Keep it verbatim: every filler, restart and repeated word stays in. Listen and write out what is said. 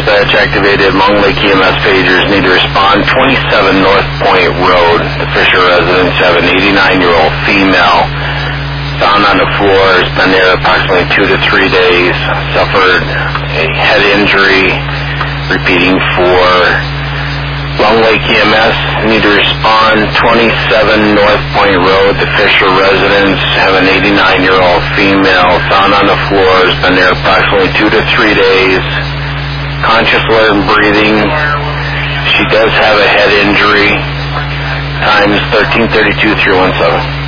dispatch activated. Long Lake E M S pagers need to respond. twenty-seven North Point Road. The Fisher residents have an eighty-nine-year-old female found on the floor. Has been there approximately two to three days. Suffered a head injury. Repeating for Long Lake E M S need to respond. twenty-seven North Point Road. The Fisher residents have an eighty-nine-year-old female found on the floor. Has been there approximately two to three days. Conscious, alert, and breathing. She does have a head injury. Times thirteen thirty-two three one seven.